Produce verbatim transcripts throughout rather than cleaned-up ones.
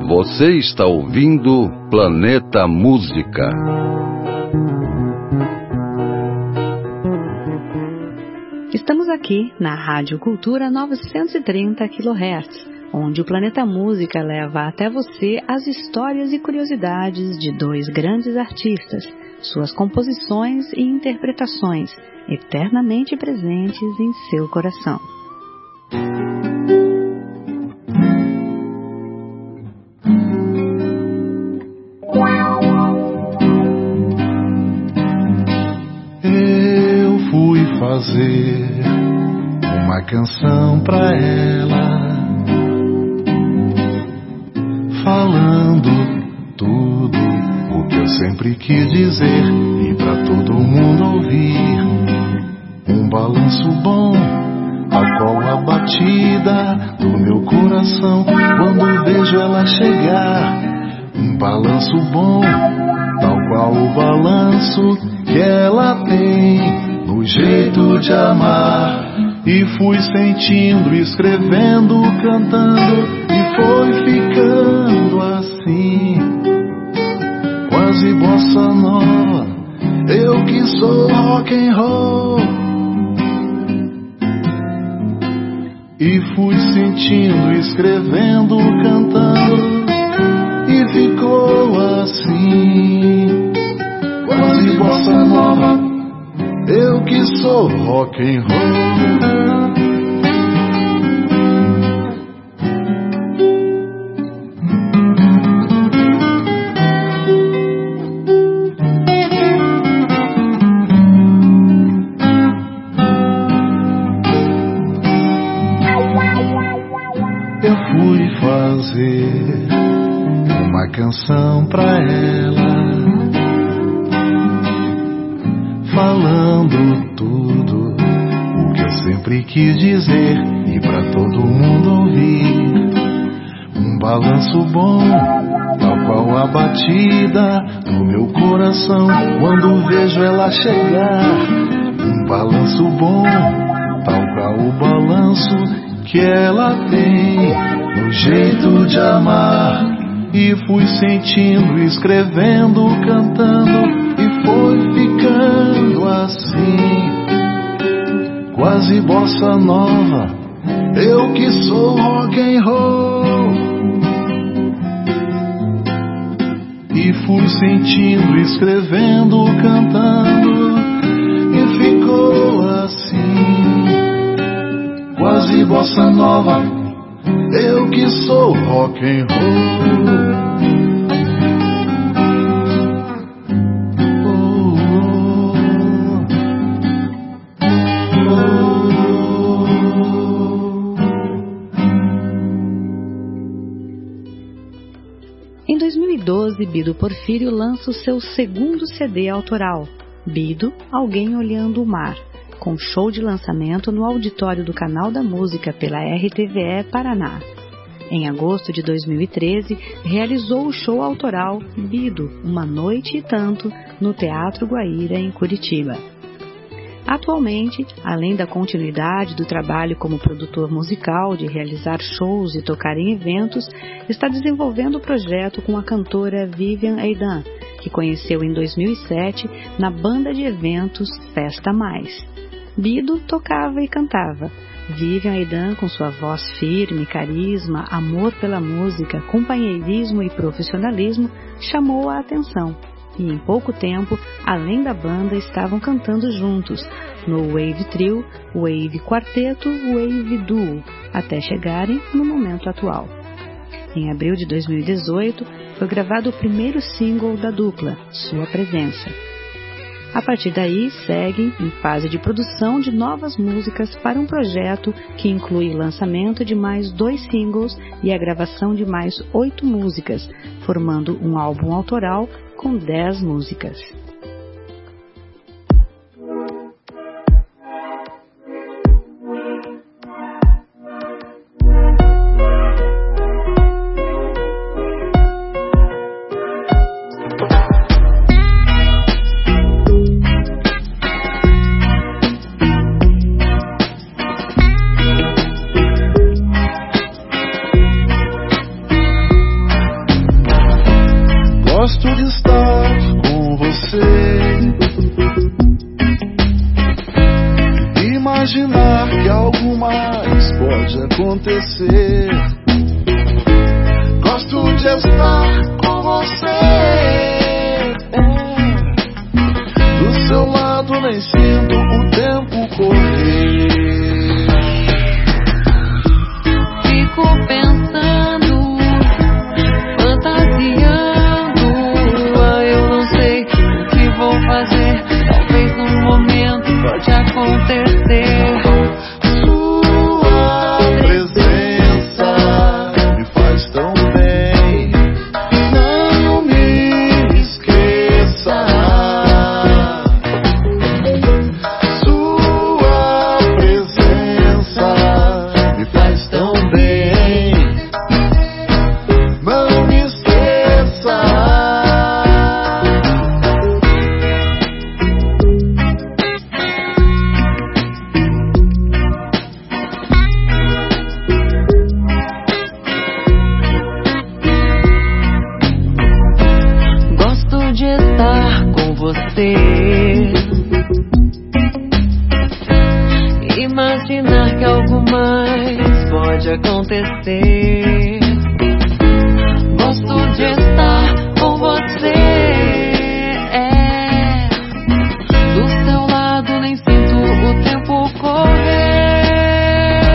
Você está ouvindo Planeta Música. Estamos aqui na Rádio Cultura novecentos e trinta quilohertz, onde o Planeta Música leva até você as histórias e curiosidades de dois grandes artistas, suas composições e interpretações, eternamente presentes em seu coração. Eu fui fazer uma canção pra ela, falando tudo o que eu sempre quis dizer e pra todo mundo ouvir. Um balanço bom, tal qual a batida do meu coração quando vejo ela chegar. Um balanço bom, tal qual o balanço que ela tem no jeito de amar. E fui sentindo, escrevendo, cantando, e foi ficando assim, quase bossa nova, eu que sou rock and roll. E fui sentindo, escrevendo, cantando, e ficou assim, quase bossa nova, eu que sou rock and roll. Eu fui fazer uma canção pra ela, falando tudo o que eu sempre quis dizer e pra todo mundo ouvir. Um balanço bom, tal qual a batida do meu coração quando vejo ela chegar. Um balanço bom, tal qual o balanço que ela tem no jeito de amar. E fui sentindo, escrevendo, cantando, e foi ficando assim, quase bossa nova, eu que sou rock and roll. E fui sentindo, escrevendo, cantando, e ficou assim, quase bossa nova, eu que sou rock and roll. Em dois mil e doze, Bido Porfírio lança o seu segundo C D autoral, Bido, Alguém Olhando o Mar, com show de lançamento no auditório do Canal da Música pela R T V E Paraná. Em agosto de dois mil e treze, realizou o show autoral Bido, Uma Noite e Tanto, no Teatro Guaíra, em Curitiba. Atualmente, além da continuidade do trabalho como produtor musical, de realizar shows e tocar em eventos, está desenvolvendo o projeto com a cantora Vivian Aidan, que conheceu em dois mil e sete na banda de eventos Festa Mais. Bido tocava e cantava. Vivian Aidan, com sua voz firme, carisma, amor pela música, companheirismo e profissionalismo, chamou a atenção. E em pouco tempo, além da banda, estavam cantando juntos, no Wave Trio, Wave Quarteto, Wave Duo, até chegarem no momento atual. Em abril de dois mil e dezoito, foi gravado o primeiro single da dupla, Sua Presença. A partir daí, seguem em fase de produção de novas músicas para um projeto que inclui o lançamento de mais dois singles e a gravação de mais oito músicas, formando um álbum autoral com dez músicas. Gosto de estar com você, imaginar que algo mais pode acontecer. Gosto de estar com você, do seu lado nem sinto o tempo correr. Fico pensando, fantasiando, ah, eu não sei o que vou fazer. Talvez num momento pode acontecer. Sua presença me faz tão bem, não me esqueça. Sua presença me faz tão bem, não me esqueça. Gosto de estar com você, imaginar que algo mais pode acontecer. Gosto de estar com você, é. Do seu lado nem sinto o tempo correr.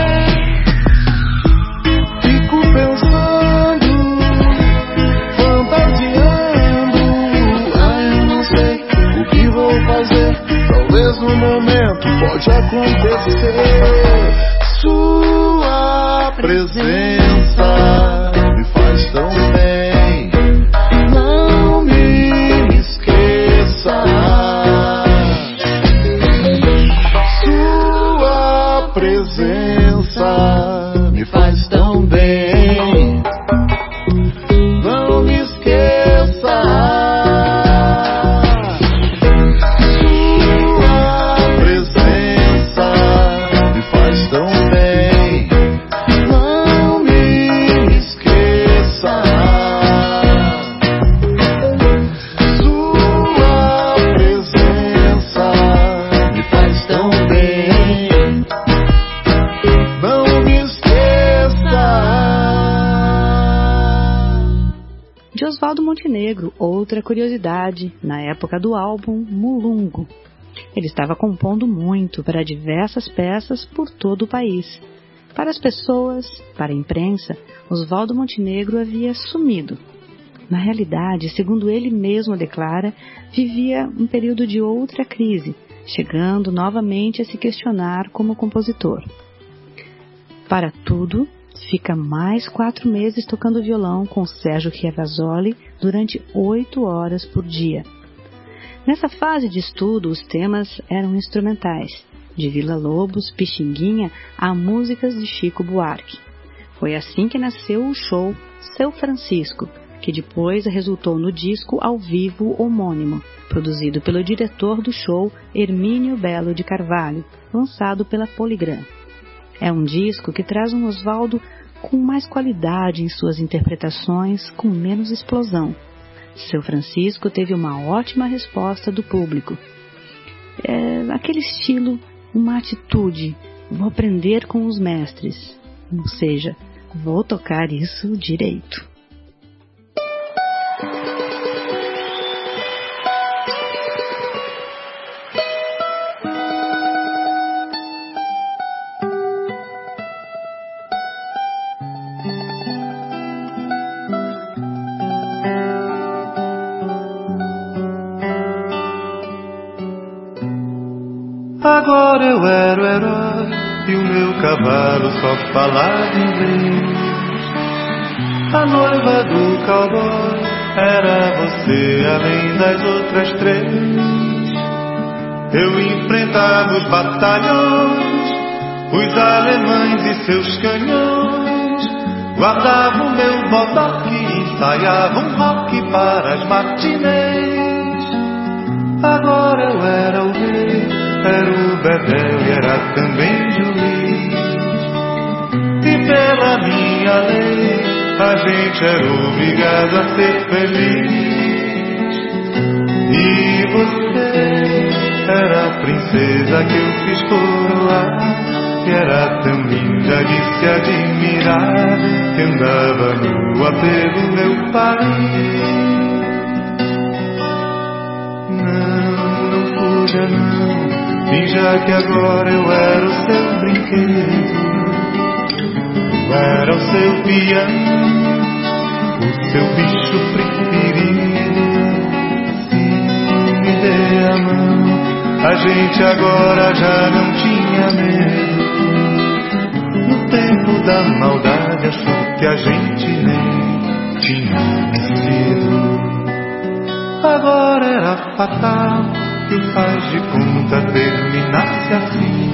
Fico pensando, fantasiando, ah, eu não sei o que vou fazer. Talvez no momento pode acontecer. Sua presença me faz tão bem, não me esqueça. Sua presença me faz tão bem, não me esqueça. Sua presença me faz tão bem, não me esqueça. Sua presença me faz tão bem, não me esqueça. De Oswaldo Montenegro, outra curiosidade, na época do álbum Mulungu. Ele estava compondo muito para diversas peças por todo o país. Para as pessoas, para a imprensa, Oswaldo Montenegro havia sumido. Na realidade, segundo ele mesmo declara, vivia um período de outra crise, chegando novamente a se questionar como compositor. Para tudo, fica mais quatro meses tocando violão com Sérgio Chiavasoli durante oito horas por dia. Nessa fase de estudo, os temas eram instrumentais, de Vila Lobos, Pixinguinha a músicas de Chico Buarque. Foi assim que nasceu o show Seu Francisco, que depois resultou no disco ao vivo homônimo, produzido pelo diretor do show Hermínio Belo de Carvalho, lançado pela Polygram. É um disco que traz um Oswaldo com mais qualidade em suas interpretações, com menos explosão. Seu Francisco teve uma ótima resposta do público. É aquele estilo, uma atitude, vou aprender com os mestres, ou seja, vou tocar isso direito. Agora eu era o herói e o meu cavalo só falava inglês. A noiva do cowboy era você, além das outras três. Eu enfrentava os batalhões, os alemães e seus canhões. Guardava o meu bodoque e ensaiava um rock para as matinês. Agora eu era o rei, era o bedel e era também juiz. E pela minha lei, a gente era obrigado a ser feliz. E você era a princesa que eu fiz coroar, que era tão linda de se admirar, que andava nua pelo meu país. Não, não fuja não, finja que agora eu era o seu brinquedo, eu era o seu peão, o seu bicho preferido. Se me dê a mão, a gente agora já não tinha medo. No tempo da maldade achou que a gente nem tinha nascido. Agora era fatal que o faz de conta terminasse assim.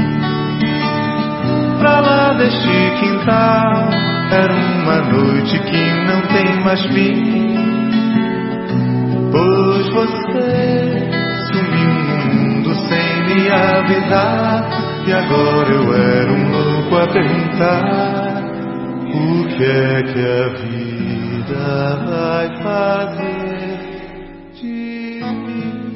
Pra lá deste quintal era uma noite que não tem mais fim. Pois você sumiu no mundo sem me avisar, e agora eu era um louco a perguntar: o que é que a vida vai fazer de mim?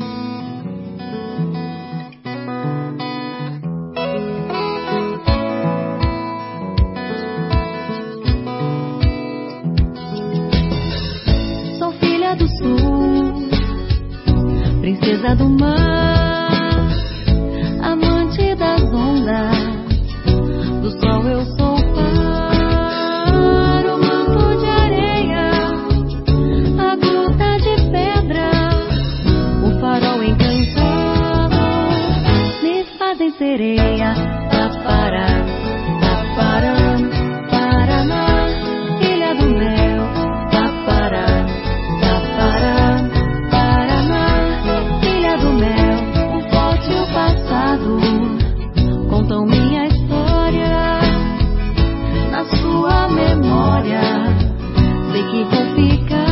Sou filha do sul, princesa do mar, amante das ondas, do sol eu sou par, o manto de areia, a gruta de pedra, o farol encantado, me fazem sereia. Tapará, tapará, Paraná, ilha do mel. Tapará, tapará, Paraná, ilha do mel. O forte e o passado contam minha história na sua memória. Sei que vou ficar.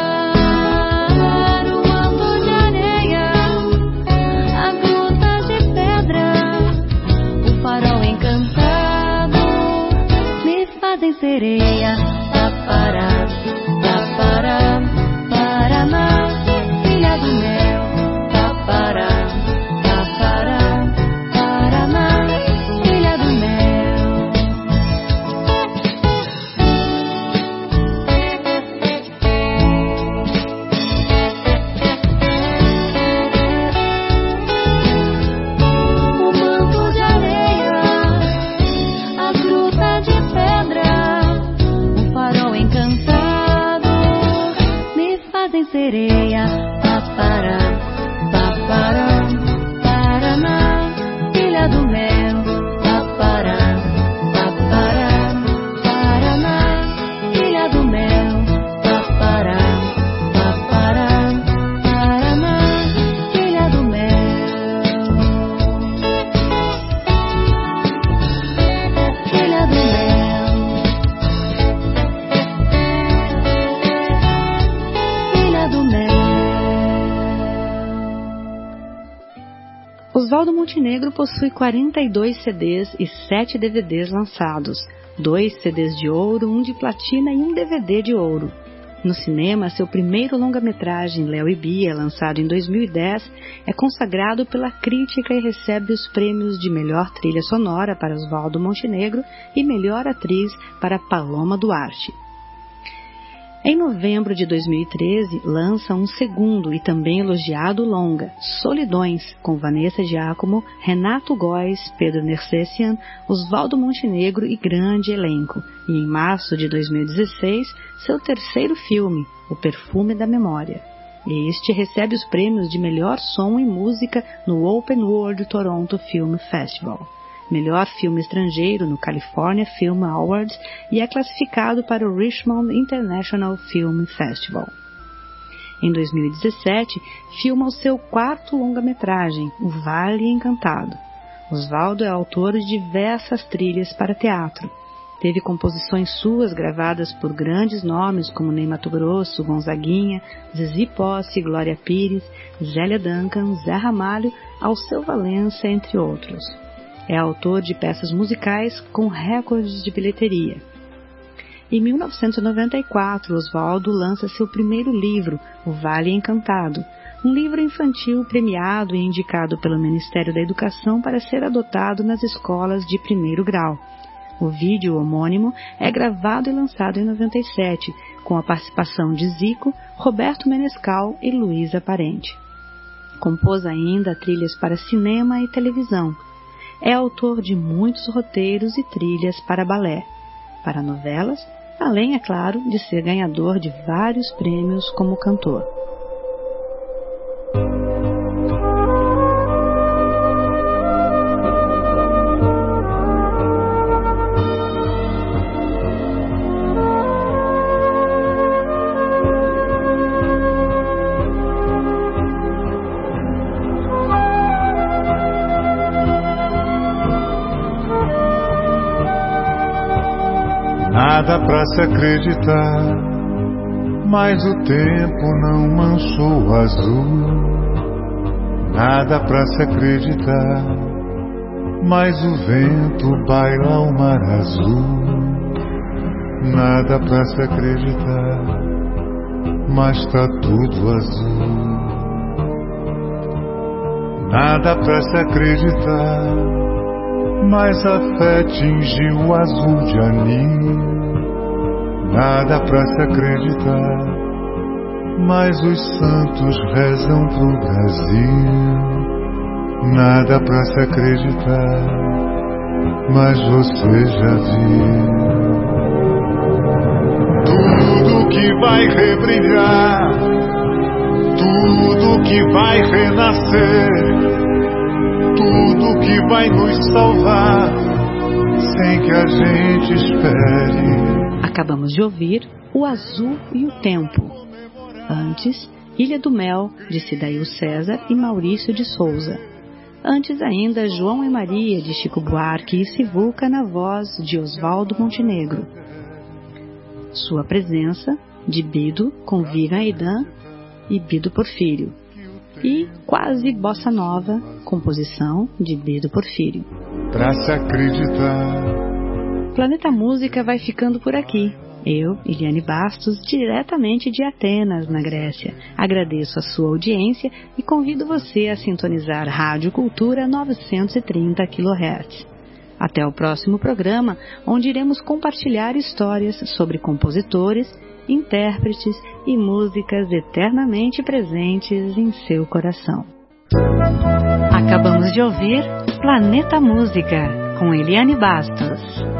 O manto de areia, a gruta de pedra, o farol encantado, me fazem sereia. Tapará, tapará, Paraná, ilha do mel. Tapará, tapará, Paraná, ilha do mel. O manto de areia, a gruta de pedra, o farol encantado, me fazem sereia. Tapará, tapará, Paraná, ilha do mel. Tapará, tapará, Paraná, ilha do mel. Tapará, tapará, Paraná, ilha do mel. Ilha do mel. Ilha do mel. Oswaldo Montenegro possui quarenta e dois C Ds e sete D V Ds lançados, dois C Ds de ouro, um de platina e um D V D de ouro. No cinema, seu primeiro longa-metragem, Léo e Bia, lançado em dois mil e dez, é consagrado pela crítica e recebe os prêmios de melhor trilha sonora para Oswaldo Montenegro e melhor atriz para Paloma Duarte. Em novembro de dois mil e treze, lança um segundo e também elogiado longa, Solidões, com Vanessa Giacomo, Renato Góes, Pedro Nersessian, Oswaldo Montenegro e grande elenco. E em março de dois mil e dezesseis, seu terceiro filme, O Perfume da Memória. Este recebe os prêmios de melhor som e música no Open World Toronto Film Festival. Melhor filme estrangeiro no California Film Awards e é classificado para o Richmond International Film Festival. Em dois mil e dezessete, filma o seu quarto longa-metragem, O Vale Encantado. Oswaldo é autor de diversas trilhas para teatro. Teve composições suas gravadas por grandes nomes como Ney Matogrosso, Gonzaguinha, Zizi Posse, Glória Pires, Zélia Duncan, Zé Ramalho, Alceu Valença, entre outros. É autor de peças musicais com recordes de bilheteria. Em mil novecentos e noventa e quatro, Oswaldo lança seu primeiro livro, O Vale Encantado, um livro infantil premiado e indicado pelo Ministério da Educação para ser adotado nas escolas de primeiro grau. O vídeo homônimo é gravado e lançado em noventa e sete, com a participação de Zico, Roberto Menescal e Luísa Parente. Compôs ainda trilhas para cinema e televisão. É autor de muitos roteiros e trilhas para balé, para novelas, além, é claro, de ser ganhador de vários prêmios como cantor. Nada pra se acreditar, mas o tempo não manchou o azul. Nada pra se acreditar, mas o vento baila o mar azul. Nada pra se acreditar, mas tá tudo azul. Nada pra se acreditar, mas a fé tingiu o azul de anil. Nada pra se acreditar, mas os santos rezam pro Brasil. Nada pra se acreditar, mas você já viu. Tudo que vai rebrilhar, tudo que vai renascer, tudo que vai nos salvar, sem que a gente espere. Acabamos de ouvir O Azul e o Tempo. Antes, Ilha do Mel, de Cidail César e Maurício de Souza. Antes ainda, João e Maria, de Chico Buarque e Sivuca, na voz de Oswaldo Montenegro. Sua Presença, de Bido, com Vivian Aidan e Bido Porfírio. E Quase Bossa Nova, composição de Bido Porfírio. Pra se acreditar. Planeta Música vai ficando por aqui. Eu, Eliane Bastos, diretamente de Atenas, na Grécia. Agradeço a sua audiência e convido você a sintonizar Rádio Cultura novecentos e trinta quilohertz. Até o próximo programa, onde iremos compartilhar histórias sobre compositores, intérpretes e músicas eternamente presentes em seu coração. Acabamos de ouvir Planeta Música, com Eliane Bastos.